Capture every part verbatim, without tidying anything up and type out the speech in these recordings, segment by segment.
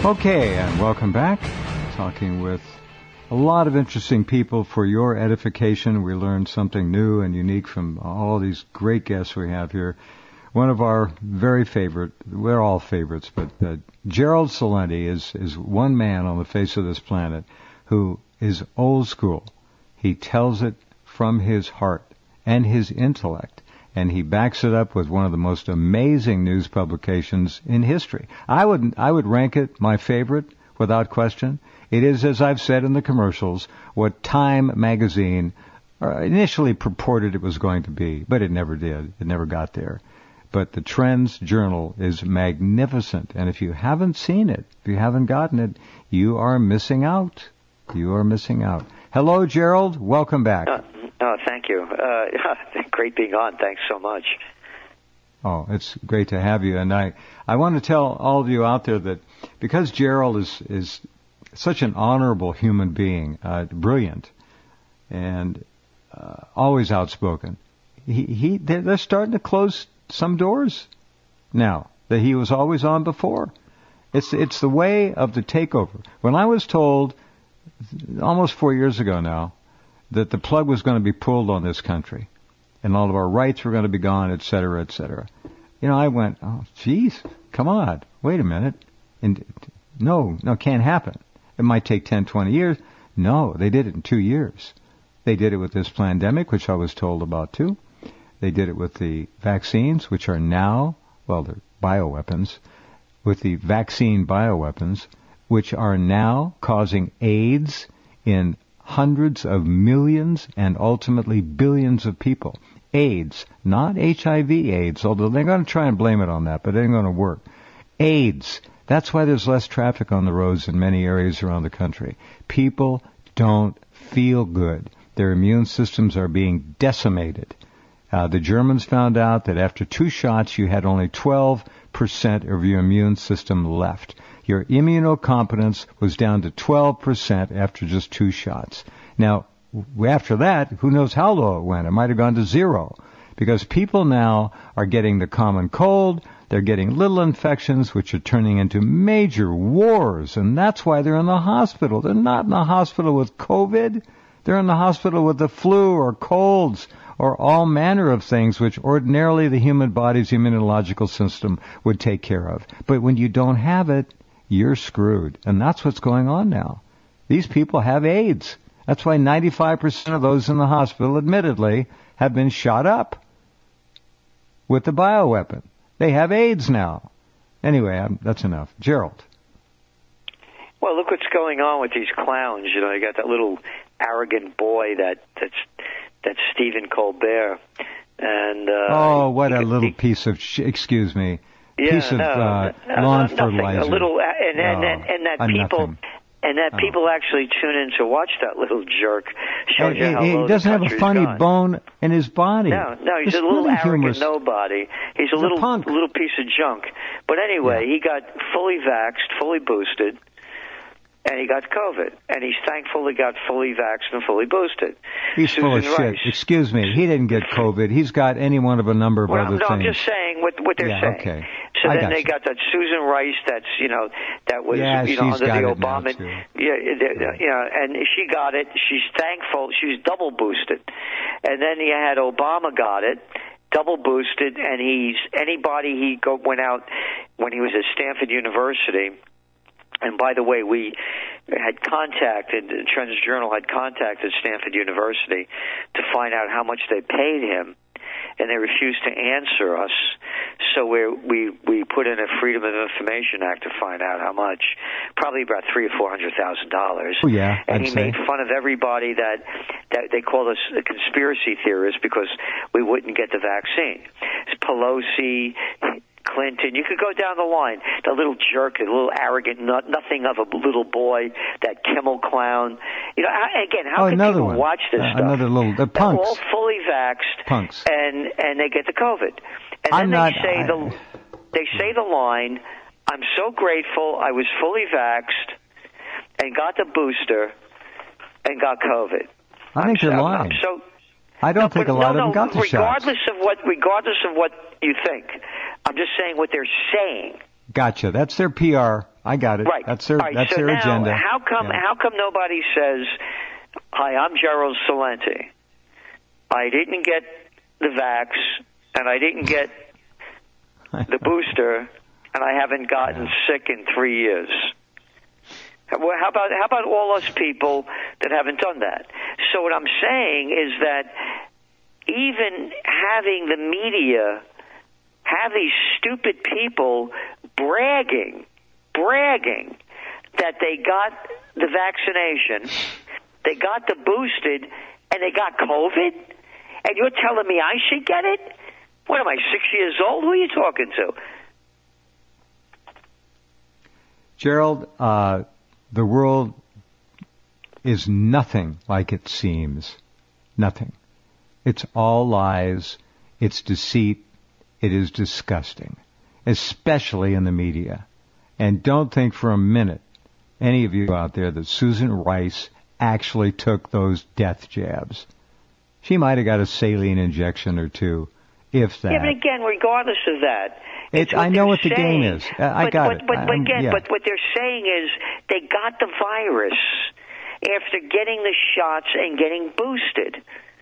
Okay, and welcome back. Talking with a lot of interesting people for your edification. We learned something new and unique from all these great guests we have here. One of our very favorite, we're all favorites, but uh, Gerald Celente is, is one man on the face of this planet who is old school. He tells it from his heart and his intellect, and he backs it up with one of the most amazing news publications in history. I would I would rank it my favorite without question. It is, as I've said in the commercials, what Time magazine initially purported it was going to be, but it never did. It never got there. But the Trends Journal is magnificent, and if you haven't seen it, if you haven't gotten it, you are missing out. You are missing out. Hello, Gerald. Welcome back. Uh, oh, thank you. Uh, great being on. Thanks so much. Oh, it's great to have you. And I, I want to tell all of you out there that because Gerald is, is such an honorable human being, uh, brilliant, and uh, always outspoken, he, he they're, they're starting to close some doors now that he was always on before. It's it's the way of the takeover. When I was told almost four years ago now that the plug was going to be pulled on this country and all of our rights were going to be gone, et cetera, et cetera, you know, I went, oh, geez, come on, wait a minute. And no, no, can't happen. It might take ten, twenty years. No, they did it in two years. They did it with this pandemic, which I was told about too. They did it with the vaccines, which are now, well, they're bioweapons, with the vaccine bioweapons, which are now causing AIDS in hundreds of millions and ultimately billions of people. AIDS, not H I V AIDS, although they're going to try and blame it on that, but it ain't going to work. AIDS. That's why there's less traffic on the roads in many areas around the country. People don't feel good. Their immune systems are being decimated. Uh, the Germans found out that after two shots, you had only twelve percent of your immune system left. Your immunocompetence was down to twelve percent after just two shots. Now, after that, who knows how low it went? It might have gone to zero. Because people now are getting the common cold, they're getting little infections, which are turning into major wars, and that's why they're in the hospital. They're not in the hospital with COVID. They're in the hospital with the flu or colds or all manner of things which ordinarily the human body's immunological system would take care of. But when you don't have it, you're screwed. And that's what's going on now. These people have AIDS. That's why ninety-five percent of those in the hospital, admittedly, have been shot up with the bioweapon. They have AIDS now. Anyway, I'm, that's enough. Gerald. Well, look what's going on with these clowns. You know, you got that little arrogant boy that that's that's Stephen Colbert, and uh, oh, what a he, little he, piece of sh- excuse me, yeah, piece of no, uh, no, lawn no, fertilizer. A little, and and, no, and, and that I'm people. Nothing. And that oh. people actually tune in to watch that little jerk. Shows hey, you how hey, low he doesn't the have a country's funny gone. bone in his body. No, no, he's it's a little really arrogant humorous. nobody. He's a he's little a punk. little piece of junk. But anyway, yeah. he got fully vaxxed, fully boosted, and he got COVID. And he's thankful he got fully vaxxed and fully boosted. He's Susan full of Rice. shit. Excuse me. He didn't get COVID. He's got any one of a number of well, other no, things. I'm just saying what what they're yeah, saying. Okay. So I then got they you. got that Susan Rice. That's you know that was yeah, you know she's under got the it now, Obama. too. Yeah, yeah, you know, and she got it. She's thankful. She was double boosted, and then you had Obama got it. Double boosted, and he's anybody he go, went out when he was at Stanford University. And by the way, we had contacted, the Trends Journal had contacted Stanford University to find out how much they paid him, and they refused to answer us. So we we we put in a Freedom of Information Act to find out how much, probably about three or four hundred thousand dollars. Oh yeah, and I'd he say. made fun of everybody that that they called us a conspiracy theorists because we wouldn't get the vaccine. It's Pelosi, Clinton, you could go down the line. The little jerk, the little arrogant, not, nothing of a little boy, that Kimmel clown. You know, how, again, how oh, can another people one. watch this uh, stuff? Another little, the They're punks. all fully vaxxed, punks. and and they get the COVID. And I'm then not, they say I, the they say the line, "I'm so grateful I was fully vaxxed and got the booster and got COVID." I think I'm, you're I'm, lying. I'm so. I don't No, think but, a lot no, of them got the regardless shots. of what, regardless of what you think, I'm just saying what they're saying. Gotcha. That's their P R I got it. Right. That's their right, that's so their now, agenda. How come yeah. how come nobody says, "Hi, I'm Gerald Celente. I didn't get the vax, and I didn't get the booster, and I haven't gotten yeah. sick in three years." Well, how about how about all us people that haven't done that? So what I'm saying is that even having the media have these stupid people bragging, bragging that they got the vaccination, they got the boosted, and they got COVID, and you're telling me I should get it? What am I, six years old? Who are you talking to? Gerald, uh, the world is nothing like it seems. Nothing. It's all lies. It's deceit. It is disgusting, especially in the media. And don't think for a minute, any of you out there, that Susan Rice actually took those death jabs. She might have got a saline injection or two, if that. Yeah, but again, regardless of that, It, what I know what the saying. game is. I but, got but, it. But, but I'm, again, yeah. but what they're saying is they got the virus after getting the shots and getting boosted.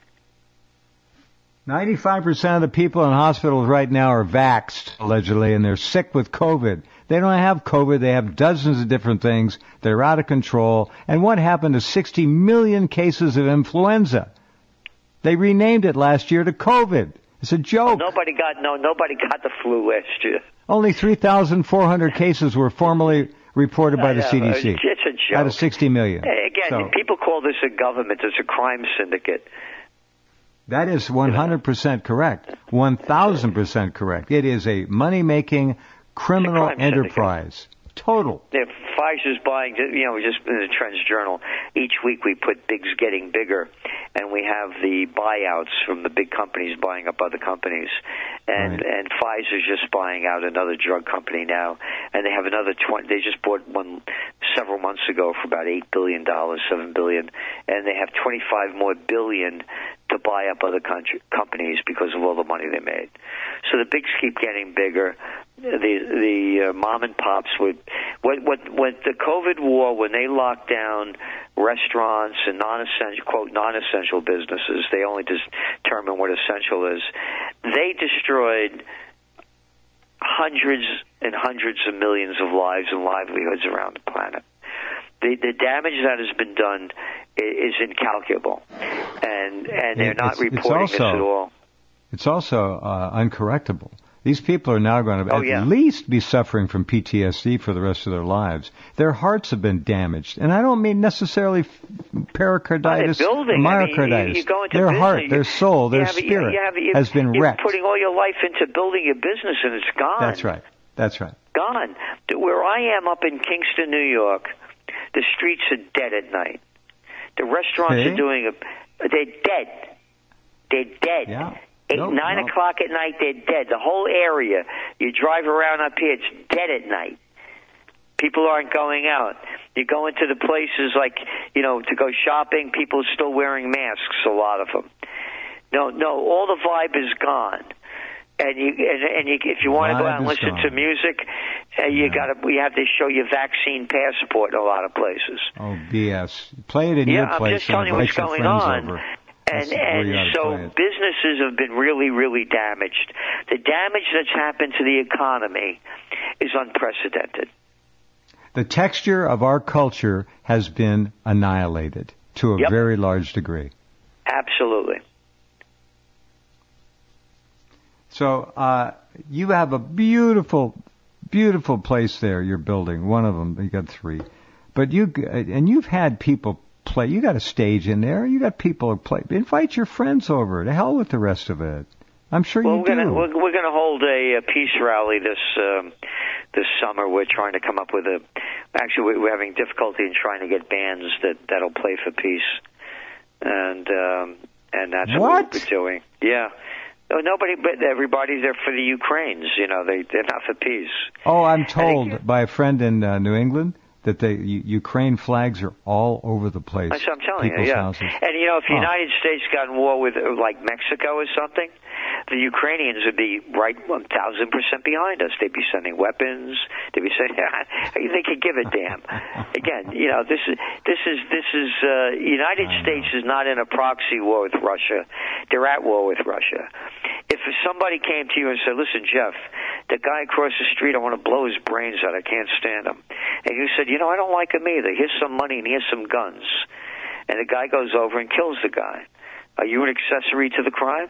ninety-five percent of the people in hospitals right now are vaxxed, allegedly, and they're sick with COVID. They don't have COVID. They have dozens of different things. They're out of control. And what happened to sixty million cases of influenza? They renamed it last year to COVID. It's a joke. Well, nobody got no. Nobody got the flu last year. Only three thousand four hundred cases were formally reported by the know, C D C. It's a joke. Out of sixty million. Again, so, people call this a government. It's a crime syndicate. That is one hundred percent correct. one thousand percent correct. It is a money-making criminal enterprise. Syndicate. Total. If Pfizer's buying, you know, just in the Trends Journal, each week we put Big's Getting Bigger, and we have the buyouts from the big companies buying up other companies. And right. and Pfizer's just buying out another drug company now, and they have another twenty. They just bought one several months ago for about eight billion dollars, seven billion, and they have twenty-five more billion to buy up other country, companies because of all the money they made. So the bigs keep getting bigger. The the uh, mom and pops would what what what the COVID war, when they locked down restaurants and non-essential quote non-essential businesses, they only just determine what essential is. They destroyed hundreds and hundreds of millions of lives and livelihoods around the planet. The the damage that has been done is incalculable, and and they're not it's, reporting it's also, this at all. It's also uh, uncorrectable. These people are now going to oh, at yeah. least be suffering from P T S D for the rest of their lives. Their hearts have been damaged, and I don't mean necessarily pericarditis, or myocarditis. I mean, you, you go into their business, heart, you, their soul, their you have, spirit you have, you, has been you're wrecked. You're putting all your life into building a business, and it's gone. That's right. That's right. Gone. Where I am up in Kingston, New York, the streets are dead at night. The restaurants hey? are doing a. They're dead. They're dead. Yeah. Eight, nope, nine nope. o'clock at night, they're dead. The whole area, you drive around up here, it's dead at night. People aren't going out. You go into the places like, you know, to go shopping, people are still wearing masks, a lot of them. No, no, all the vibe is gone. And you, and, and you, if you want to go out and listen gone. to music, uh, you yeah. got to. We have to show you vaccine passport in a lot of places. Oh, B S. Play it in yeah, your I'm place just telling you and what's invite your going friends on. over. And, That's where you and ought to so play it. businesses have been really, really damaged. The damage that's happened to the economy is unprecedented. The texture of our culture has been annihilated to a yep. very large degree. Absolutely. So uh, you have a beautiful, beautiful place there you're building. One of them, you got three. But you, and you've had people play. You got a stage in there. You got people play. Invite your friends over. To hell with the rest of it. I'm sure well, you we're do. Gonna, we're, we're going to hold a, a peace rally this um, this summer. We're trying to come up with a. Actually, we're having difficulty in trying to get bands that that'll play for peace, and um, and that's what, what we're doing. Yeah. No, nobody, but everybody's there for the Ukrainians. You know, they they're not for peace. Oh, I'm told think, by a friend in uh, New England that the U- Ukraine flags are all over the place. That's what I'm telling People's you, yeah. Houses. And, you know, if the oh. United States got in war with, like, Mexico or something, the Ukrainians would be right one thousand percent behind us. They'd be sending weapons. They'd be saying, they could give a damn. Again, you know, this is this is this is uh, United States is not in a proxy war with Russia. They're at war with Russia. If somebody came to you and said, "Listen, Jeff, the guy across the street, I want to blow his brains out. I can't stand him," and you said, "You know, I don't like him either. Here's some money and here's some guns," and the guy goes over and kills the guy, are you an accessory to the crime?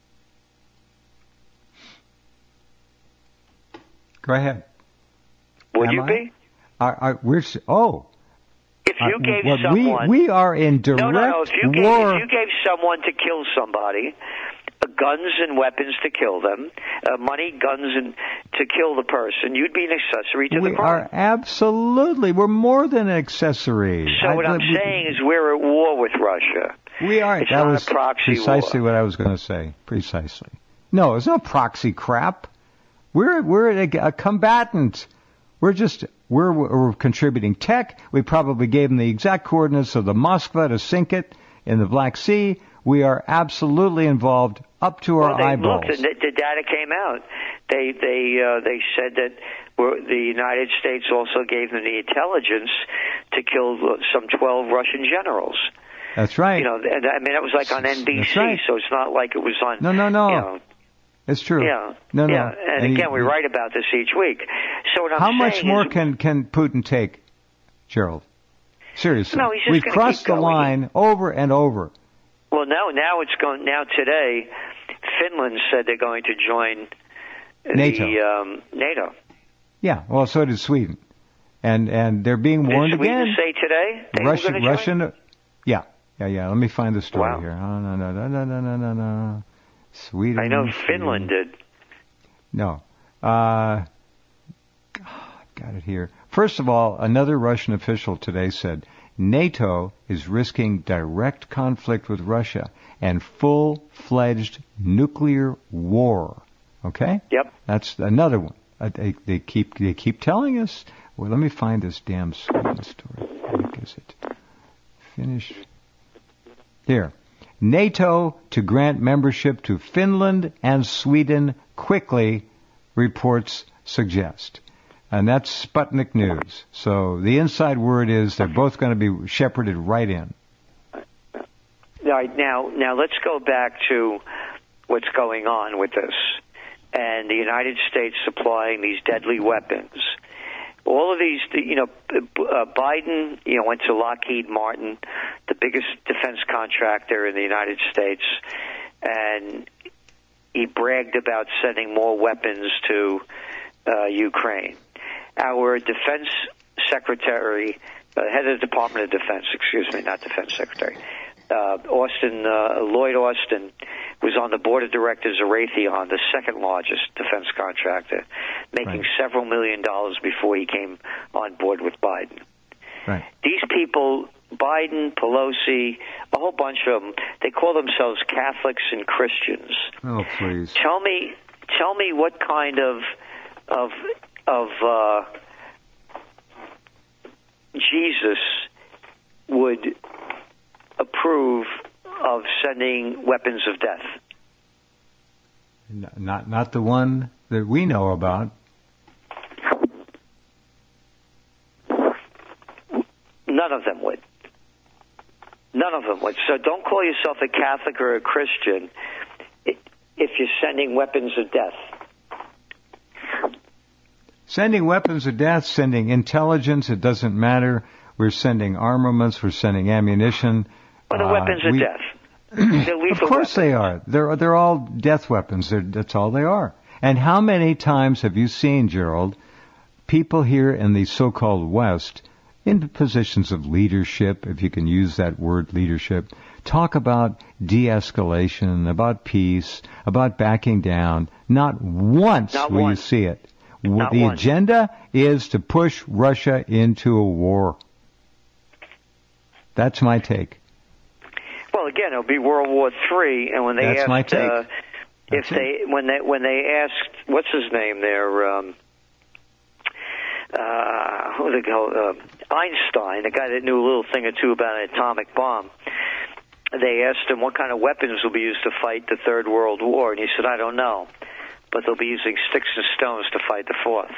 Go ahead. Would Am you I? be? I, I, we're oh. If you uh, gave well, someone, we we are in direct no, no, no. If you gave, war. if you gave someone to kill somebody, uh, guns and weapons to kill them, uh, money, guns, and to kill the person, you'd be an accessory to we the crime. are absolutely. We're more than an accessory. So I, what I'm we, saying is we're at war with Russia. We are. It's that not was a proxy precisely war. what I was going to say. Precisely. No, it's not proxy crap. We're we're a, a combatant. We're just we're, we're contributing tech. We probably gave them the exact coordinates of the Moskva to sink it in the Black Sea. We are absolutely involved up to our well, they, eyeballs. Look, the, the data came out. They they uh, they said that we're, the United States also gave them the intelligence to kill some twelve Russian generals. That's right. You know, and I mean that was like on N B C, That's right. so it's not like it was on. No, no, no. You know, it's true. Yeah. No, no. Yeah. And, and again, he, we write about this each week. So what I'm how saying much more is, can can Putin take, Gerald? Seriously, No, he's just we've gonna crossed keep the going. line over and over. Well, no, now it's going. Now today, Finland said they're going to join NATO. the um, NATO. Yeah. Well, so did Sweden, and and they're being warned Did Sweden again. say today they Russian, were going to Russian. Yeah, yeah, yeah. Let me find the story Wow. here. Oh, no, no, no, no, no, no, no, no. Sweden. I know Sweden. Finland did. No. Uh, I've got it here. First of all, another Russian official today said NATO is risking direct conflict with Russia and full-fledged nuclear war. Okay? Yep. That's another one. Uh, they, they keep they keep telling us. Well, let me find this damn Sweden story. Where is it? Finish. Here. NATO to grant membership to Finland and Sweden quickly, reports suggest. And that's Sputnik News. So the inside word is they're both going to be shepherded right in. All right, now, now let's go back to what's going on with this. And the United States supplying these deadly weapons. All of these, you know, uh, Biden, you know, went to Lockheed Martin, the biggest defense contractor in the United States, and he bragged about sending more weapons to uh, Ukraine. Our defense secretary, uh, head of the Department of Defense, excuse me, not defense secretary, uh, Austin, uh, Lloyd Austin, was on the board of directors of Raytheon, the second largest defense contractor, making right. several million dollars before he came on board with Biden. Right. These people, Biden, Pelosi, a whole bunch of them, they call themselves Catholics and Christians. Oh, please. Tell me, tell me what kind of of of uh, Jesus would approve of sending weapons of death. N- Not not the one that we know about. None of them would. None of them would. So don't call yourself a Catholic or a Christian if you're sending weapons of death. Sending weapons of death, sending intelligence, it doesn't matter. We're sending armaments, we're sending ammunition. Well, the Uh, weapons of we- death. They're Of lethal course weapons. they are. They're they're all death weapons. They're, that's all they are. And how many times have you seen, Gerald, people here in the so-called West, in positions of leadership, if you can use that word leadership, talk about de-escalation, about peace, about backing down? Not once Not will you once. see it. Not the once. agenda is to push Russia into a war. That's my take. Well, again, it'll be World War Three, and when they That's asked, my take. Uh, if That's they when they when they asked, what's his name there, um, uh, who the hell, uh, Einstein, the guy that knew a little thing or two about an atomic bomb, they asked him what kind of weapons will be used to fight the Third World War, and he said, I don't know, but they'll be using sticks and stones to fight the Fourth.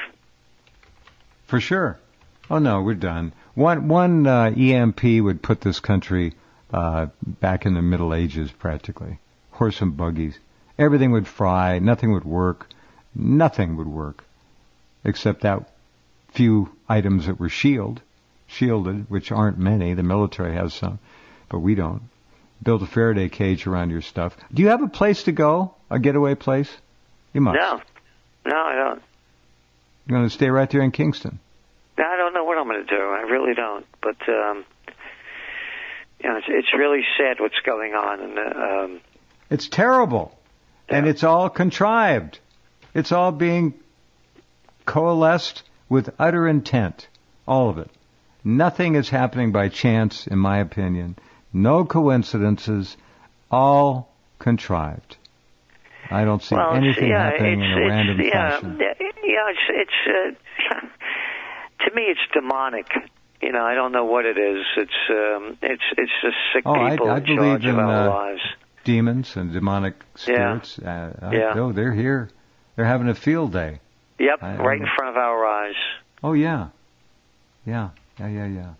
For sure. Oh, no, we're done. One, one uh, E M P would put this country uh, back in the Middle Ages, practically. Horse and buggies. Everything would fry. Nothing would work. Nothing would work, except that few items that were shield, shielded, which aren't many. The military has some, but we don't. Build a Faraday cage around your stuff. Do you have a place to go? A getaway place? You must. No. No, I don't. You're going to stay right there in Kingston? No, I don't know what I'm going to do. I really don't. But, um, you know, it's, it's really sad what's going on. And um, It's terrible. Yeah. And it's all contrived. It's all being coalesced with utter intent. All of it. Nothing is happening by chance, in my opinion. No coincidences. All contrived. I don't see well, anything yeah, happening in a random yeah, fashion. Yeah, it's, it's uh, to me, it's demonic. You know, I don't know what it is. It's um, it's it's just sick oh, people I, I in believe charge in of our uh, lives. Demons and demonic spirits. Yeah. Uh, I, yeah. Oh, they're here. They're having a field day. Yep, I, right I, in front of our eyes. Oh, yeah. Yeah, yeah, yeah, yeah.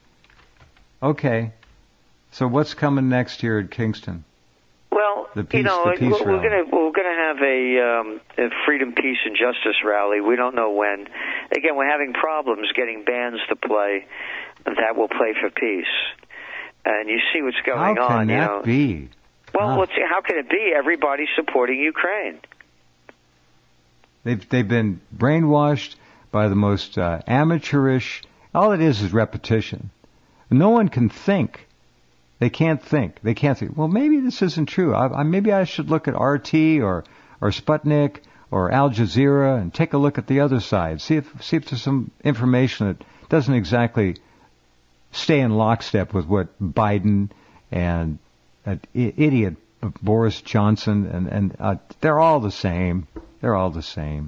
Okay. So what's coming next here at Kingston? Well, the peace, you know, the peace we're, we're rally. going to we're going to have a, um, a freedom, peace, and justice rally. We don't know when. Again, we're having problems getting bands to play that will play for peace. And you see what's going How can on. that you know. be? Well, Huh. let's see, how can it be? Everybody's supporting Ukraine. They've they've been brainwashed by the most uh, amateurish. All it is is repetition. No one can think. They can't think. They can't think. Well, maybe this isn't true. I, I, maybe I should look at R T or or Sputnik or Al Jazeera and take a look at the other side. See if see if there's some information that doesn't exactly stay in lockstep with what Biden and that I- idiot Boris Johnson and and uh, they're all the same. They're all the same.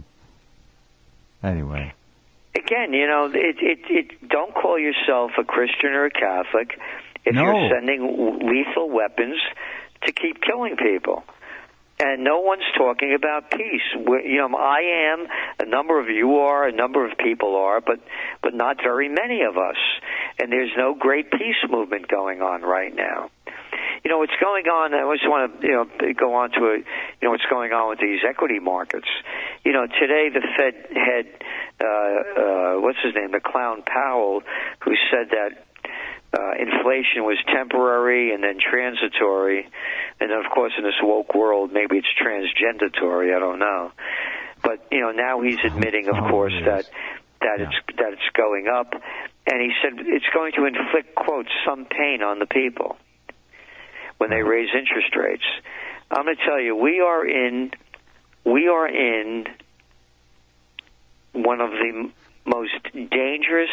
Anyway. Again, you know, it, it, it, don't call yourself a Christian or a Catholic if no. you're sending lethal weapons to keep killing people. And no one's talking about peace. We're, you know, I am, a number of you are, a number of people are, but but not very many of us. And there's no great peace movement going on right now. You know, what's going on, I just want to, you know, go on to, a, you know, what's going on with these equity markets. You know, today the Fed head, uh, uh, what's his name, the clown Powell, who said that uh, inflation was temporary and then transitory. And then, of course, in this woke world, maybe it's transgendatory, I don't know. But, you know, now he's admitting, of oh, course, yes. that that yeah. it's that it's going up. And he said it's going to inflict, quote, some pain on the people when they raise interest rates. I'm going to tell you, we are in, we are in one of the most dangerous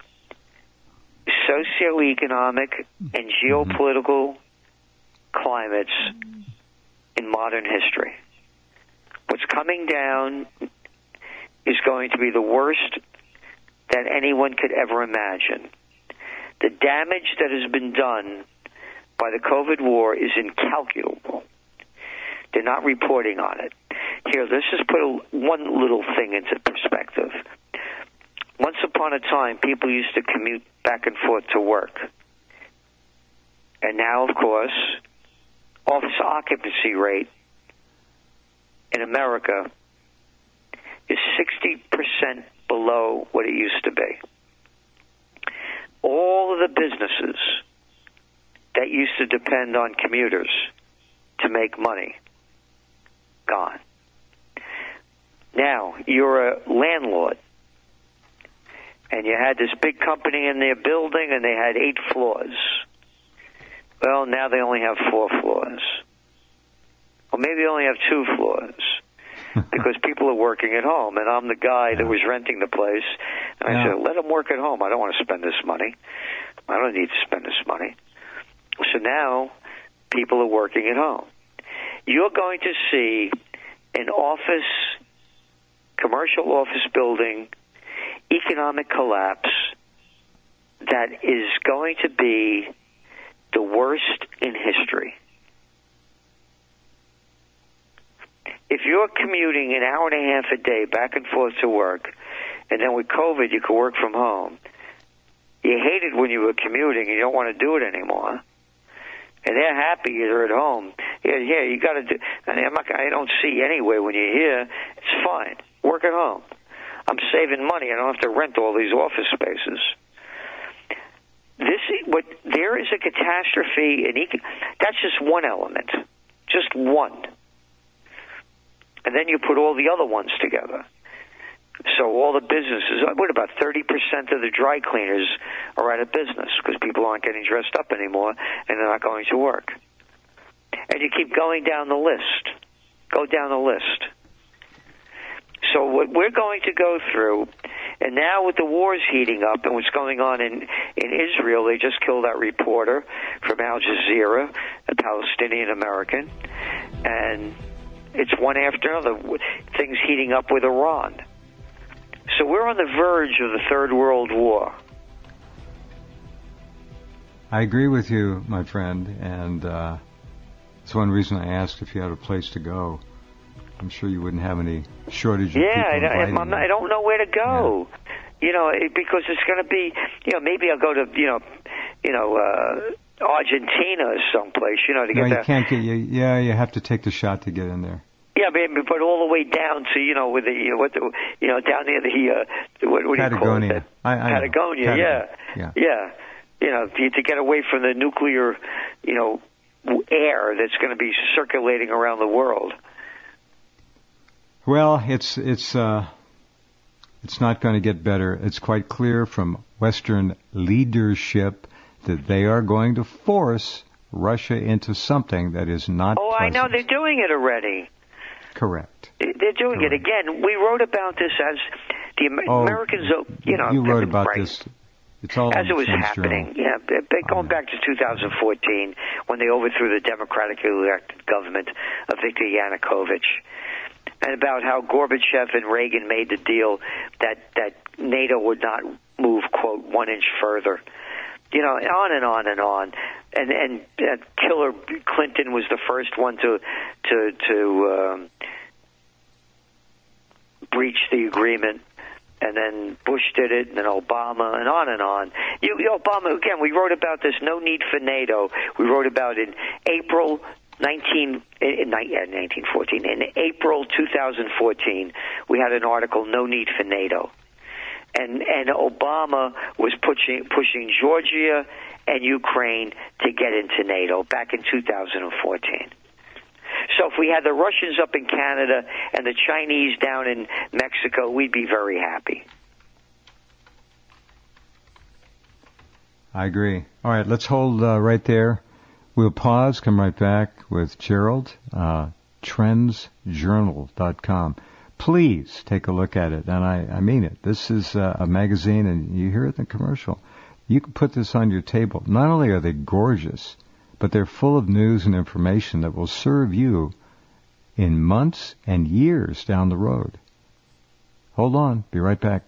socioeconomic and geopolitical climates in modern history. What's coming down is going to be the worst that anyone could ever imagine. The damage that has been done by the COVID war is incalculable. They're not reporting on it. Here, let's just put a, one little thing into perspective. Once upon a time, people used to commute back and forth to work. And now, of course, office occupancy rate in America is sixty percent below what it used to be. All of the businesses that used to depend on commuters to make money, gone. Now, you're a landlord, and you had this big company in their building, and they had eight floors. Well, now they only have four floors. Or maybe they only have two floors, because people are working at home, and I'm the guy that was renting the place, and I yeah. said, let them work at home. I don't want to spend this money. I don't need to spend this money. So now people are working at home. You're going to see an office, commercial office building, economic collapse that is going to be the worst in history. If you're commuting an hour and a half a day back and forth to work, and then with COVID you could work from home, you hated when you were commuting and you don't want to do it anymore. And they're happy you're at home. Yeah, yeah, you got to do. I mean, I'm not. I don't see anyway when you're here. It's fine. Work at home. I'm saving money. I don't have to rent all these office spaces. This, what there is a catastrophe, and that's just one element, just one. And then you put all the other ones together. So all the businesses, what about thirty percent of the dry cleaners are out of business because people aren't getting dressed up anymore and they're not going to work. And you keep going down the list. Go down the list. So what we're going to go through, and now with the wars heating up and what's going on in, in Israel, they just killed that reporter from Al Jazeera, a Palestinian American, and it's one after another, things heating up with Iran. So we're on the verge of the Third World War. I agree with you, my friend, and uh, it's one reason I asked if you had a place to go. I'm sure you wouldn't have any shortage of yeah, people inviting I, I, I don't know where to go. Yeah. You know, it, because it's going to be, you know, maybe I'll go to, you know, you know, uh, Argentina or someplace, you know, to get no, you that. can't get, you, yeah, you have to take the shot to get in there. Yeah, but, but all the way down to, you know, with the, you know, what the, you know, down near the, uh, what, what do you call it? Patagonia. I, I Patagonia, Patagonia, yeah. yeah. Yeah. You know, to, to get away from the nuclear, you know, air that's going to be circulating around the world. Well, it's, it's, uh, it's not going to get better. It's quite clear from Western leadership that they are going to force Russia into something that is not Oh, pleasant. I know. They're doing it already. Correct. They're doing Correct. it again. We wrote about this as the Amer- oh, Americans, you know. You wrote about right, this. It's all as it was Sense happening. Journal. Yeah, going back to two thousand fourteen when they overthrew the democratically elected government of Viktor Yanukovych, and about how Gorbachev and Reagan made the deal that that NATO would not move, quote, one inch further. You know, on and on and on, and and uh, Killer Clinton was the first one to to to um, breach the agreement, and then Bush did it, and then Obama, and on and on. You, you Obama again. We wrote about this. No need for NATO. We wrote about it in April nineteen in nineteen fourteen. In April two thousand fourteen, we had an article. No need for NATO. And and Obama was pushing pushing Georgia and Ukraine to get into NATO back in two thousand fourteen. So if we had the Russians up in Canada and the Chinese down in Mexico, we'd be very happy. I agree. All right, let's hold uh, right there. We'll pause, come right back with Gerald, uh, trends journal dot com. Please take a look at it, and I, I mean it. This is uh, a magazine, and you hear it in the commercial. You can put this on your table. Not only are they gorgeous, but they're full of news and information that will serve you in months and years down the road. Hold on. Be right back.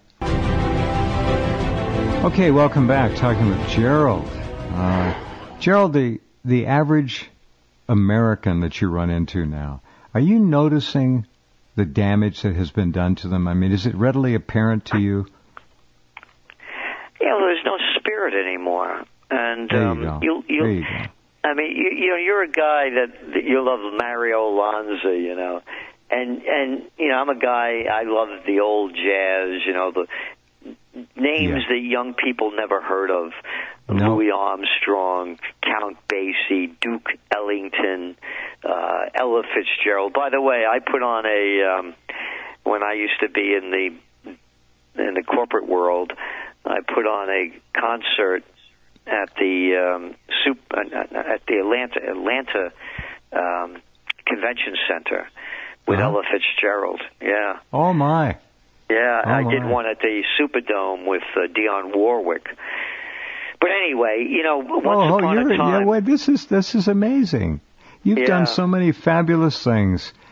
Okay, welcome back. Talking with Gerald. Uh, Gerald, the, the average American that you run into now, are you noticing the damage that has been done to them? I mean, is it readily apparent to you? Yeah, well, there's no spirit anymore. And there you um, go. You, you, there you go. I mean, you, you know, you're a guy that, that you love Mario Lanza, you know, and and you know, I'm a guy. I love the old jazz, you know, the names yeah. that young people never heard of: no. Louis Armstrong, Count Basie, Duke Ellington, uh, Ella Fitzgerald. By the way, I put on a um, when I used to be in the in the corporate world, I put on a concert at the um, soup, uh, at the Atlanta Atlanta um, Convention Center with uh-huh. Ella Fitzgerald. Yeah. Oh my. Yeah, oh I my. did one at the Superdome with uh, Dionne Warwick. But anyway, you know, once oh, upon you're, a time, yeah, wait, this is this is amazing. You've yeah. done so many fabulous things.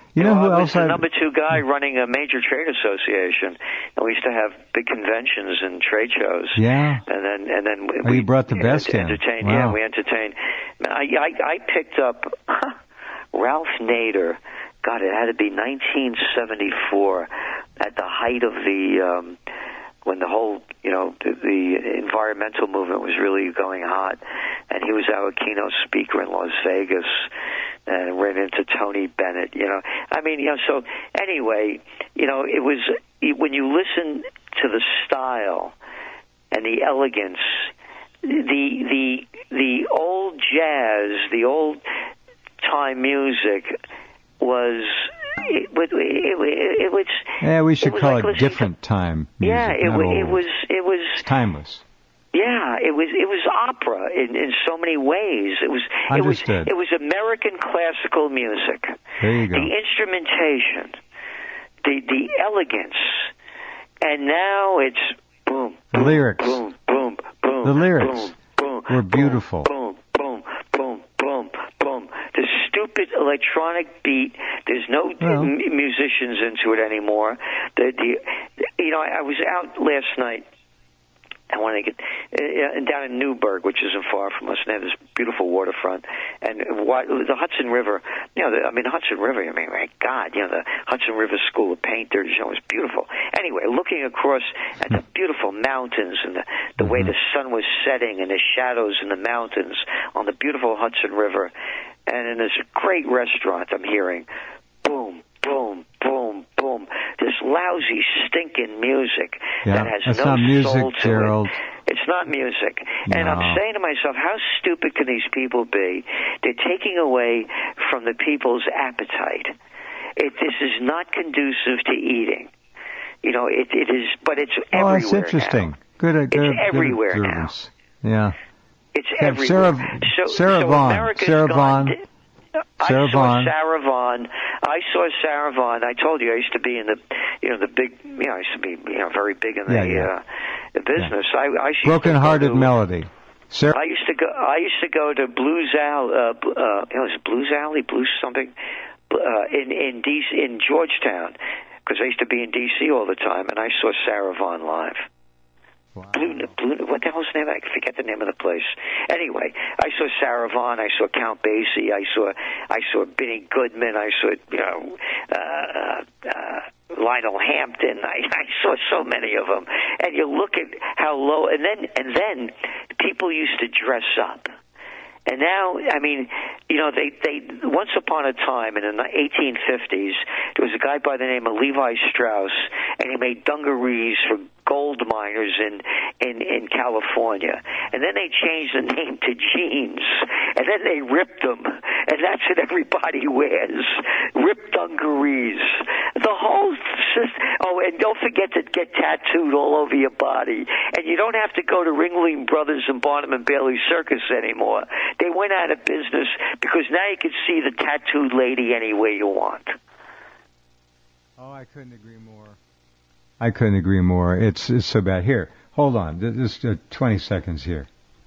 You know well, who I was else the I number two guy running a major trade association, and we used to have big conventions and trade shows. Yeah. And then and then we, oh, you brought the best ent- in. entertained. Wow. Yeah, we entertained. I, I I picked up Ralph Nader. God, it had to be nineteen seventy-four, at the height of the um, when the whole you know the, the environmental movement was really going hot, and he was our keynote speaker in Las Vegas. And ran into Tony Bennett, you know. I mean, you know, so anyway, you know, it was, when you listen to the style and the elegance, the the the old jazz, the old time music was, it, it, it, it was... Yeah, we should call like it different time music. Yeah, it, not it old. was... It was it's timeless. Yeah, it was it was opera in, in so many ways. It was Understood. it was it was American classical music. There you go. The instrumentation, the the elegance, and now it's boom, The boom, lyrics. boom, boom, boom. The lyrics boom, boom, were beautiful. Boom, boom, boom, boom, boom. The stupid electronic beat. There's no Well. m- musicians into it anymore. The the you know I, I was out last night. I want to get uh, down in Newburgh, which isn't far from us, and they have this beautiful waterfront. And what, the Hudson River, you know, the, I mean, the Hudson River, I mean, my God, you know, the Hudson River School of Painters, you know, was beautiful. Anyway, looking across at the beautiful mountains and the, the way the sun was setting and the shadows in the mountains on the beautiful Hudson River. And in this great restaurant, I'm hearing boom, boom, boom, boom. This lousy, stinking music Yeah, that has that's no not music, soul to Gerald. it. It's not music. And No. I'm saying to myself, how stupid can these people be? They're taking away from the people's appetite. It, this is not conducive to eating. You know, it, it is, but it's Oh, everywhere that's interesting. now. Good, uh, good, It's everywhere good now. observance. Yeah. It's Yeah, everywhere. Sarah- so, Sarah so Vaughan. America's Sarah gone- Vaughan. I Sarah saw Vaughan. Sarah Vaughan. I saw Sarah Vaughan. I told you I used to be in the, you know, the big, you know, I used to be, you know, very big in the, Yeah, yeah. Uh, the business. I, I used Broken to go Hearted to- Melody. Sarah. I used to go. I used to go to Blues Alley. Uh, bl- uh, you know, is it Blues Alley, Blues something, uh, in in D C, in Georgetown, because I used to be in D C all the time, and I saw Sarah Vaughan live. Wow. Blue, Blue, what the hell's the name? I forget the name of the place. Anyway, I saw Sarah Vaughan. I saw Count Basie. I saw, I saw Benny Goodman. I saw, you know, uh, uh, Lionel Hampton. I, I saw so many of them. And you look at how low, and then, and then people used to dress up. And now, I mean, you know, they, they once upon a time in the eighteen fifties, there was a guy by the name of Levi Strauss, and he made dungarees for gold miners in, in, in California. And then they changed the name to jeans, and then they ripped them, and that's what everybody wears, ripped dungarees. The whole system, oh, and don't forget to get tattooed all over your body. And you don't have to go to Ringling Brothers and Barnum and Bailey Circus anymore. They went out of business because now you can see the tattooed lady anywhere you want. Oh, I couldn't agree more. I couldn't agree more. It's, it's so bad. Here, hold on. Just uh, twenty seconds here.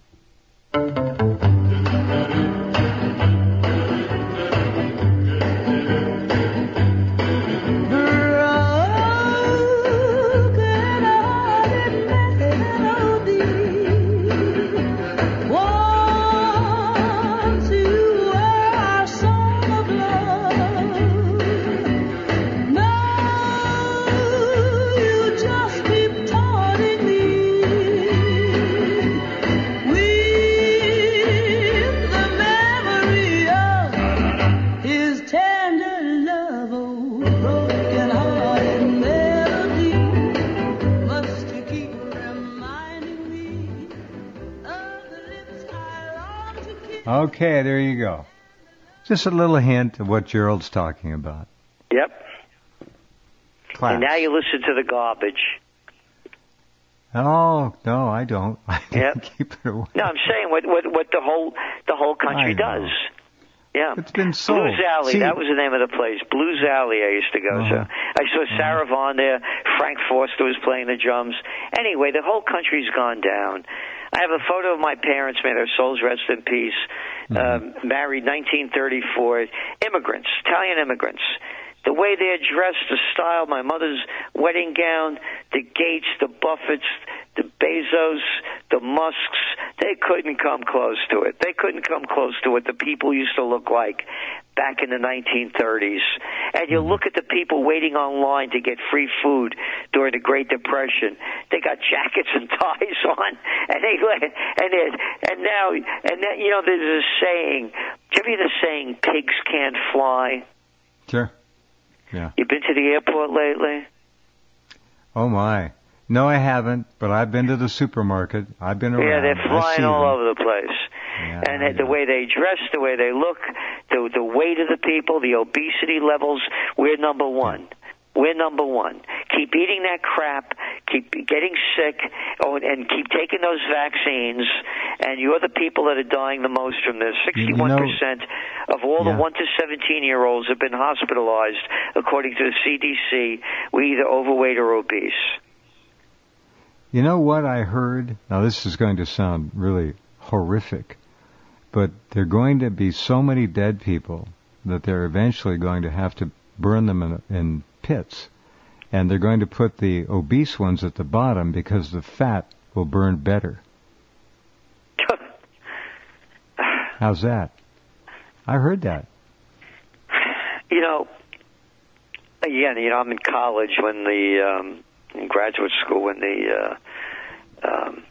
Okay, there you go. Just a little hint of what Gerald's talking about. Yep. Class. And now you listen to the garbage. Oh, no, I don't. I Yep. keep it away. No, I'm saying what what what the whole the whole country I know. does. Yeah. It's been sold. Blues Alley, See, that was the name of the place. Blues Alley I used to go Uh-huh. to. I saw Sarah Vaughan there. Frank Foster was playing the drums. Anyway, the whole country's gone down. I have a photo of my parents, may their souls rest in peace, Mm-hmm. um, married nineteen thirty-four, immigrants, Italian immigrants. The way they're dressed, the style, my mother's wedding gown, the Gates, the Buffetts, the Bezos, the Musks, they couldn't come close to it. They couldn't come close to what the people used to look like back in the nineteen thirties. And you look at the people waiting online to get free food during the Great Depression. They got jackets and ties on, and they and it, and now and then, you know, there's a saying. Do you ever hear the saying, "Pigs can't fly"? Sure. Yeah. You been to the airport lately? Oh my. No, I haven't, but I've been to the supermarket. I've been around. Yeah, they're flying all them. over the place. Yeah, and they, the way they dress, the way they look, the the weight of the people, the obesity levels, we're number one. We're number one. Keep eating that crap, keep getting sick, oh, and keep taking those vaccines, and you're the people that are dying the most from this. sixty-one percent you know, of all yeah. the one to seventeen-year-olds have been hospitalized, according to the C D C. We're either overweight or obese. You know what I heard? Now, this is going to sound really horrific, but there are going to be so many dead people that they're eventually going to have to burn them in, in pits, and they're going to put the obese ones at the bottom because the fat will burn better. How's that? I heard that. You know, again, you know, I'm in college when the, um, in graduate school when the, uh, um,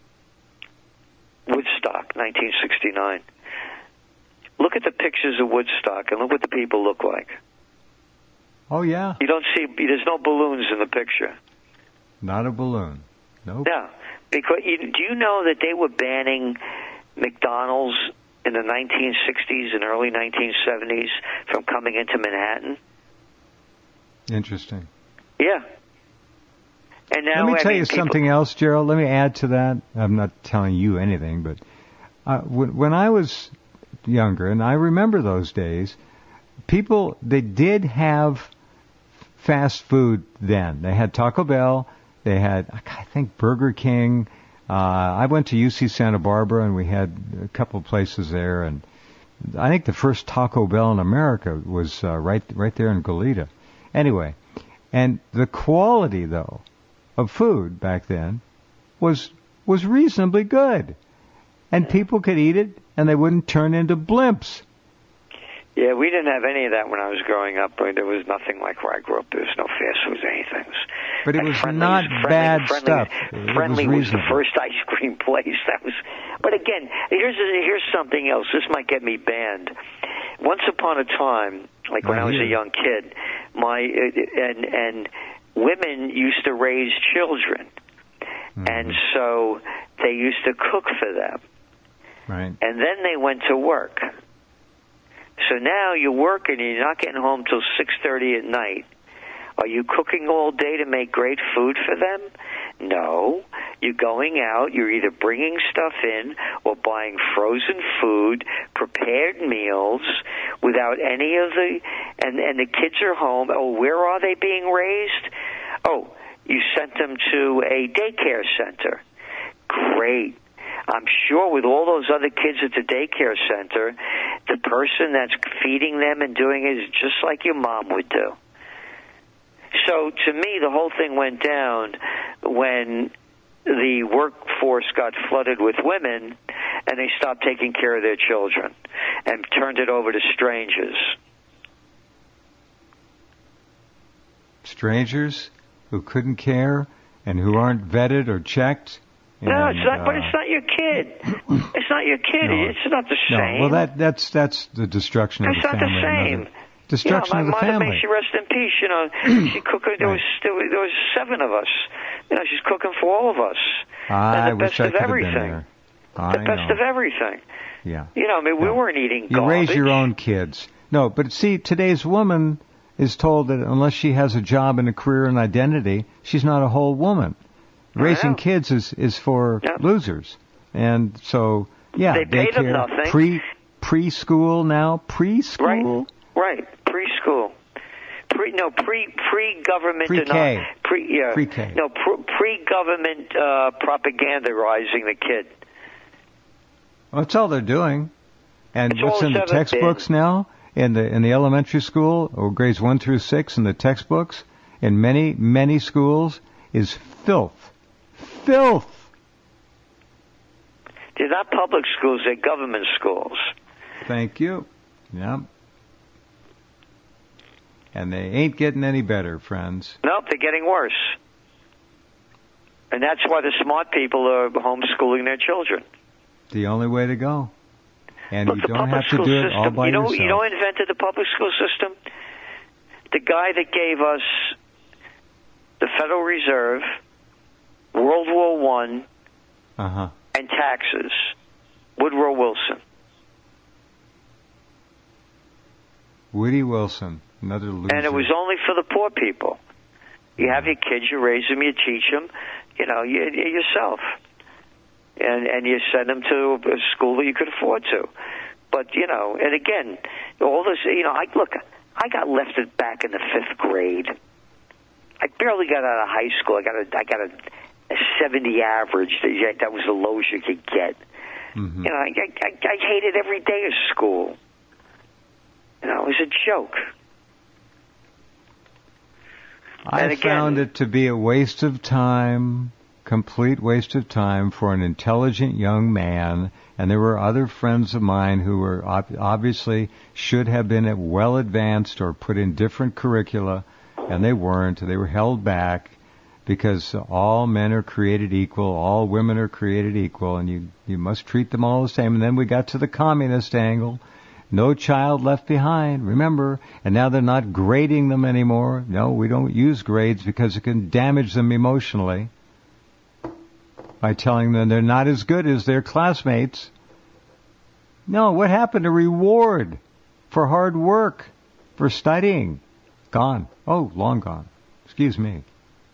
Woodstock, nineteen sixty-nine. Look at the pictures of Woodstock and look what the people look like. Oh, yeah. You don't see, there's no balloons in the picture. Not a balloon. Nope. No. Because, you, do you know that they were banning McDonald's in the nineteen sixties and early nineteen seventies from coming into Manhattan? Interesting. Yeah. And now, Let me I tell mean, you people... something else, Gerald. Let me add to that. I'm not telling you anything, but uh, when, when I was younger, and I remember those days, people, they did have fast food then. They had Taco Bell. They had, I think, Burger King. Uh, I went to U C Santa Barbara, and we had a couple of places there. And I think the first Taco Bell in America was uh, right right there in Goleta. Anyway, and the quality, though, of food back then was was reasonably good. And people could eat it, and they wouldn't turn into blimps. Yeah, we didn't have any of that when I was growing up. There was nothing like where I grew up. There was no fast food or anything. But it was Friendly's, not Friendly, bad Friendly, stuff. It Friendly was, was the first ice cream place. That was. But again, here's here's something else. This might get me banned. Once upon a time, like when I was a young kid, my and and women used to raise children, mm-hmm. and so they used to cook for them. Right. And then they went to work. So now you're working and you're not getting home till six thirty at night. Are you cooking all day to make great food for them? No. You're going out, you're either bringing stuff in or buying frozen food, prepared meals without any of the, and, and the kids are home. Oh, where are they being raised? Oh, you sent them to a daycare center. Great. I'm sure with all those other kids at the daycare center, the person that's feeding them and doing it is just like your mom would do. So to me, the whole thing went down when the workforce got flooded with women and they stopped taking care of their children and turned it over to strangers. Strangers who couldn't care and who aren't vetted or checked? No, and, it's not. Uh, but it's not your kid. It's not your kid. No, it's not the no. same. Well, that that's that's the destruction of it's the family. It's not the same. Another, destruction yeah, of the my mother, family. may she rest in peace. You know, she cooked. There right. was there was, there was seven of us. You know, she's cooking for all of us. I and the wish best I of could everything. have been there. I the best know. of everything. Yeah. You know, I mean, we no. weren't eating You garbage. raise your own kids. No, but see, today's woman is told that unless she has a job and a career and identity, she's not a whole woman. Raising kids is is for yeah. losers. And so, yeah, they pay them daycare, nothing. Pre preschool now, preschool, right? Right, preschool. Pre no pre pre government pre-K. Uh, pre yeah pre-K. no pre government uh, propagandizing the kid. Well, that's all they're doing. And it's what's in the textbooks been. now in the in the elementary school, or grades one through six in the textbooks, in many, many schools, is filth. Filth! They're not public schools, they're government schools. Thank you. Yeah. And they ain't getting any better, friends. Nope, they're getting worse. And that's why the smart people are homeschooling their children. The only way to go. And Look, you don't have to do system, it all by you know, yourself. You know who invented the public school system? The guy that gave us the Federal Reserve, World War One, uh-huh. and taxes, Woodrow Wilson. Woody Wilson, another loser. And it was only for the poor people. You have your kids, you raise them, you teach them, you know, you, yourself. And and you send them to a school that you could afford to. But, you know, and again, all this, you know, I look, I got left back in the fifth grade. I barely got out of high school. I got a, I got a, a seventy average. That was the lowest you could get. Mm-hmm. You know, I, I, I hated every day of school. You know, it was a joke. I again, found it to be a waste of time, complete waste of time for an intelligent young man. And there were other friends of mine who were ob- obviously should have been well advanced or put in different curricula, and they weren't. They were held back because all men are created equal, all women are created equal, and you, you must treat them all the same. And then we got to the communist angle. No child left behind, remember, and now they're not grading them anymore. No, we don't use grades because it can damage them emotionally by telling them they're not as good as their classmates. No, what happened to reward for hard work, for studying? Gone. Oh, long gone. Excuse me.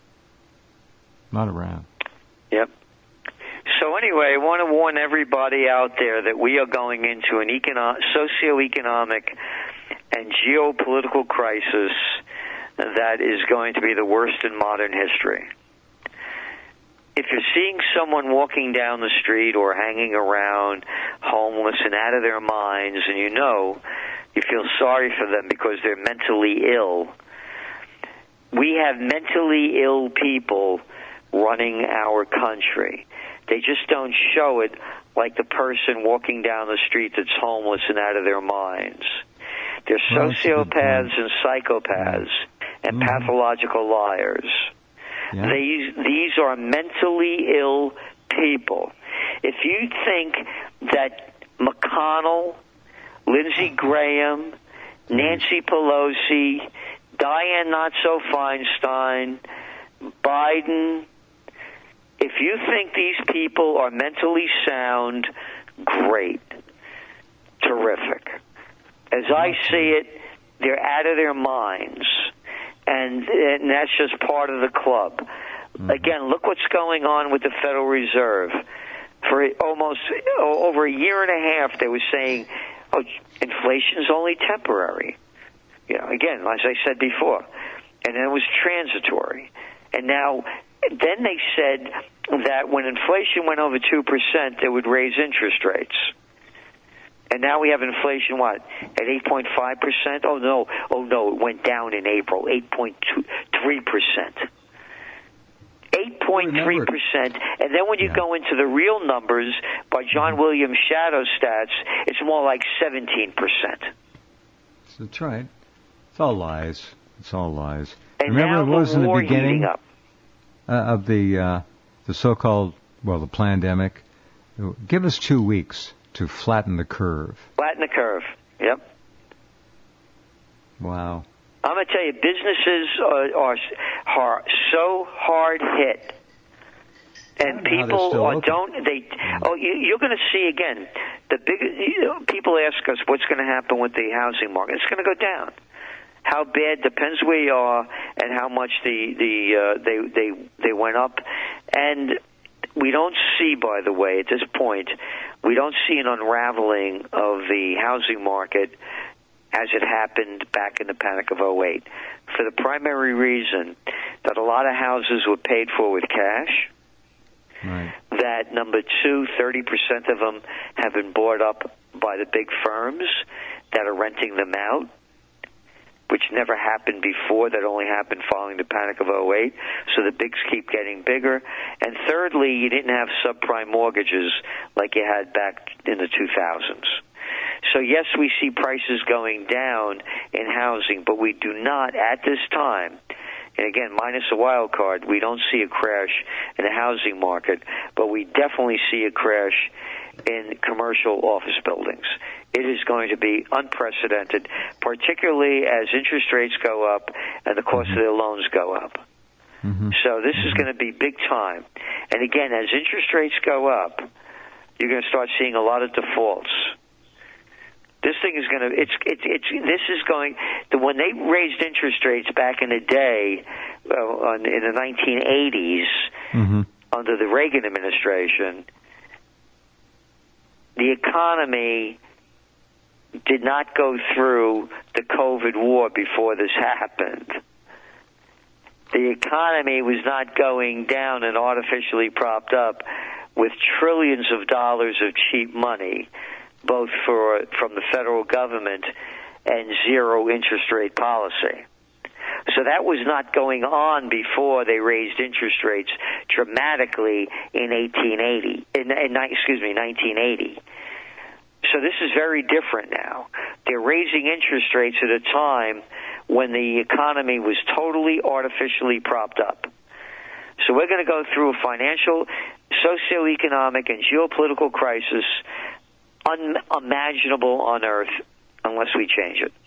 Not around. Yep. So anyway, I want to warn everybody out there that we are going into an econo- socioeconomic and geopolitical crisis that is going to be the worst in modern history. If you're seeing someone walking down the street or hanging around homeless and out of their minds, and you know, you feel sorry for them because they're mentally ill, we have mentally ill people running our country. They just don't show it like the person walking down the street that's homeless and out of their minds. They're well, sociopaths and psychopaths yeah. and mm-hmm. pathological liars. Yeah. These, these are mentally ill people. If you think that McConnell, Lindsey Graham, Nancy Pelosi, Dianne Not-So-Feinstein, Biden, if you think these people are mentally sound, great, terrific. As I see it, they're out of their minds, and, and that's just part of the club. Mm-hmm. Again, look what's going on with the Federal Reserve. For almost oh, over a year and a half, they were saying, "Oh, inflation's only temporary." You know, again, as I said before, and then it was transitory, and now. Then they said that when inflation went over two percent, they would raise interest rates. And now we have inflation, what, at eight point five percent? Oh, no. Oh, no, it went down in April, eight point three percent. eight point three percent. And then when you yeah. go into the real numbers by John mm-hmm. Williams' shadow stats, it's more like seventeen percent. That's right. It's all lies. It's all lies. And remember, now it was the in the war beginning. heating up. Uh, of the uh, the so-called, well, the pandemic. Give us two weeks to flatten the curve. Flatten the curve, yep. Wow. I'm going to tell you, businesses are, are, are so hard hit. And people are, don't, they, oh, you, you're going to see again, the big, you know, people ask us what's going to happen with the housing market. It's going to go down. How bad depends where you are and how much the the uh, they they they went up, and we don't see, by the way, at this point, we don't see an unraveling of the housing market as it happened back in the Panic of oh eight, for the primary reason that a lot of houses were paid for with cash. Right. That number two, thirty percent of them have been bought up by the big firms. that are renting them out, which never happened before. That only happened following the panic of oh eight. So the bigs keep getting bigger. And thirdly, you didn't have subprime mortgages like you had back in the two thousands. So yes, we see prices going down in housing, but we do not at this time, and again, minus a wild card, we don't see a crash in the housing market, but we definitely see a crash in commercial office buildings. It is going to be unprecedented, particularly as interest rates go up and the cost mm-hmm. of their loans go up. Mm-hmm. So this mm-hmm. is going to be big time. And again, as interest rates go up, you're going to start seeing a lot of defaults. This thing is going to, it's, it's, it's, this is going, the, when they raised interest rates back in the day, uh, in the nineteen eighties, mm-hmm. under the Reagan administration, the economy did not go through the COVID war before this happened. The economy was not going down and artificially propped up with trillions of dollars of cheap money, both for from the federal government and zero interest rate policy. So that was not going on before they raised interest rates dramatically in eighteen eighty. In, in excuse me, nineteen eighty. So this is very different now. They're raising interest rates at a time when the economy was totally artificially propped up. So we're going to go through a financial, socioeconomic, and geopolitical crisis unimaginable on Earth unless we change it.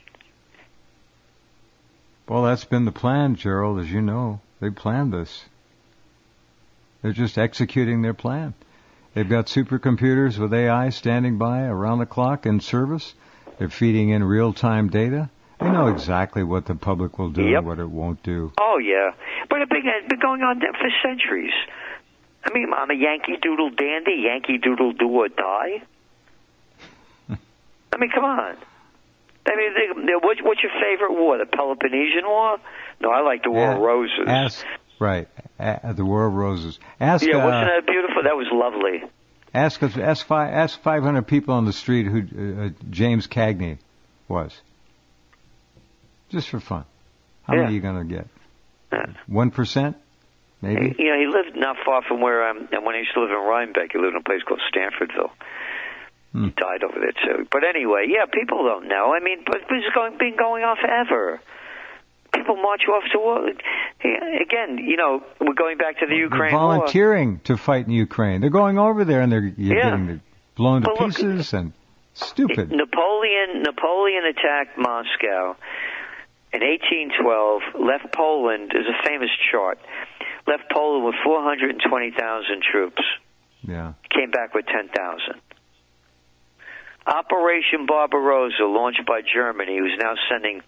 Well, that's been the plan, Gerald, as you know. They planned this. They're just executing their plan. They've got supercomputers with A I standing by around the clock in service. They're feeding in real-time data. They know exactly what the public will do yep. and what it won't do. Oh, yeah. But it's been, it's been going on for centuries. I mean, I'm a Yankee Doodle dandy, Yankee Doodle do or die. I mean, come on. I mean, they, they, what, what's your favorite war? The Peloponnesian War? No, I like the War yeah, of Roses. Ask, right, uh, the War of Roses. Ask, yeah, uh, wasn't that beautiful? That was lovely. Ask ask five ask five hundred people on the street who uh, James Cagney was. Just for fun. How yeah. many are you going to get? One percent, maybe. You know, he lived not far from where um, and when I used to live in Rhinebeck, he lived in a place called Stanfordville. Hmm. He died over there too. But anyway, yeah, people don't know. I mean, but this has going, been going on forever. People march off to war. Again, you know, we're going back to the they're Ukraine volunteering war. to fight in Ukraine. They're going over there and they're you're yeah. getting blown to but pieces look, and stupid. Napoleon, Napoleon attacked Moscow in eighteen twelve, left Poland, there's a famous chart, left Poland with four hundred twenty thousand troops. Yeah. Came back with ten thousand. Operation Barbarossa, launched by Germany, who's now sending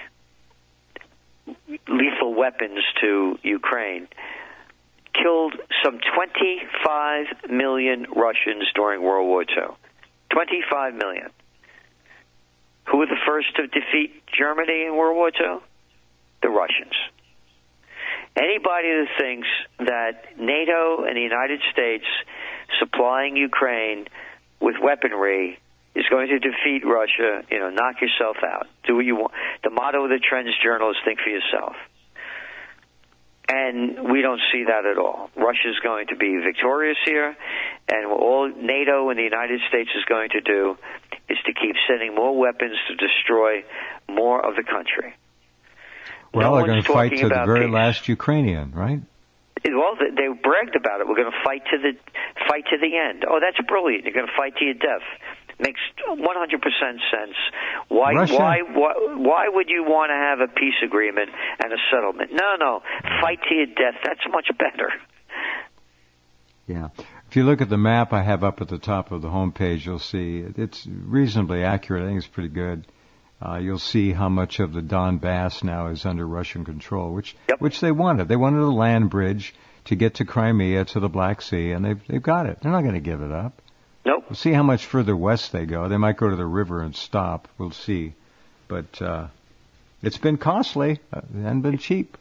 lethal weapons to Ukraine, killed some twenty-five million Russians during World War Two. twenty-five million. Who were the first to defeat Germany in World War Two? The Russians. Anybody that thinks that NATO and the United States supplying Ukraine with weaponry is going to defeat Russia, you know, knock yourself out. Do what you want. The motto of the Trends Journal is think for yourself. And we don't see that at all. Russia's going to be victorious here, and all NATO and the United States is going to do is to keep sending more weapons to destroy more of the country. Well, no they're going to fight to the very peace. last Ukrainian, right? Well, they bragged about it. We're going to fight to the fight to the end. Oh, that's brilliant. You're going to fight to your death. Makes one hundred percent sense. Why, Russia. why, why, why would you want to have a peace agreement and a settlement? No, no, fight to your death. That's much better. Yeah. If you look at the map I have up at the top of the homepage, you'll see it's reasonably accurate. I think it's pretty good. Uh, you'll see how much of the Donbass now is under Russian control, which yep. which they wanted. They wanted a land bridge to get to Crimea, to the Black Sea, and they've they've got it. They're not going to give it up. Nope. We'll see how much further west they go. They might go to the river and stop. We'll see. But uh, it's been costly. Uh, it hasn't been cheap.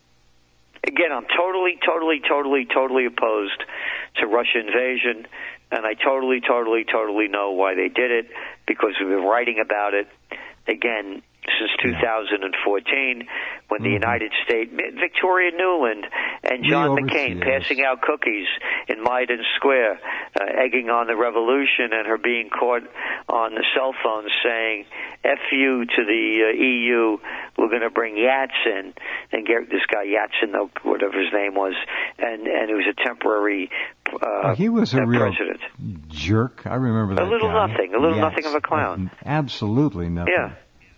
Again, I'm totally, totally, totally, totally opposed to Russia invasion. and I totally, totally, totally know why they did it, because we've been writing about it, again, since two thousand fourteen, when mm-hmm. the United States, Victoria Nuland and John McCain passing out cookies in Maidan Square, uh, egging on the revolution, and her being caught on the cell phone saying, F you to the uh, E U, we're going to bring Yatsen, and get this guy Yatsen, whatever his name was, and, and it was a temporary uh, oh, he was a uh, real president. Jerk. I remember that A little guy. nothing, a little Yats. nothing of a clown. Absolutely nothing. Yeah.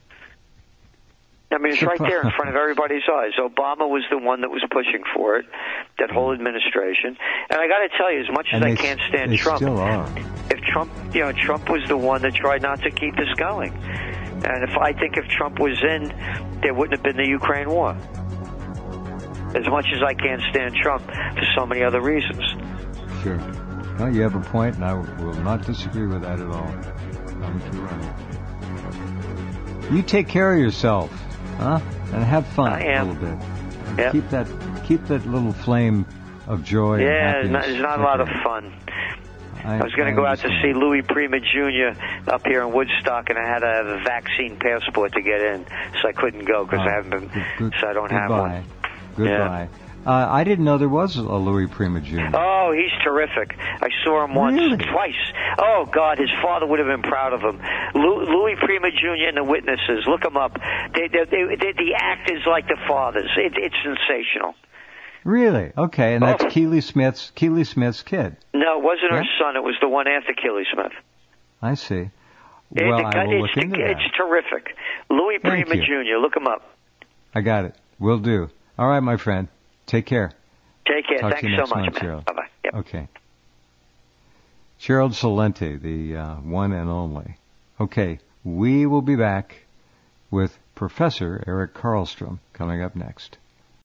I mean, it's right there in front of everybody's eyes. Obama was the one that was pushing for it, that whole administration. And I got to tell you, as much as and I they, can't stand they Trump, still are. if Trump, you know, Trump was the one that tried not to keep this going. And if I think if Trump was in, there wouldn't have been the Ukraine war. As much as I can't stand Trump for so many other reasons. Sure. Well, you have a point, and I will not disagree with that at all. I'm too right. You take care of yourself. Huh? And have fun I am. a little bit. Yep. Keep that keep that little flame of joy. Yeah, and it's not, happiness it's not a lot of fun. I, I was going to go out to see Louis Prima Junior up here in Woodstock, and I had to have a vaccine passport to get in, so I couldn't go because oh, I haven't been, good, good, so I don't have goodbye. one. Goodbye. Yeah. Uh, I didn't know there was a Louis Prima Junior Oh, he's terrific. I saw him once, really? twice. Oh, God, his father would have been proud of him. Lou, Louis Prima Junior and the Witnesses, look him up. They, they, they, they, the act is like the father's. It, it's sensational. Really? Okay, and that's Oh. Keely Smith's Keely Smith's kid. No, it wasn't Yeah? her son. It was the one after Keely Smith. I see. It, Well, the, I will it's, look into the, that. it's terrific. Louis Thank Prima you. Junior, look him up. I got it. Will do. All right, my friend. Take care. Take care. Talk to Thanks you so next much, month, man. Gerald. Bye-bye. Yep. Okay. Gerald Celente, the uh, one and only. Okay, we will be back with Professor Eric Karlstrom coming up next.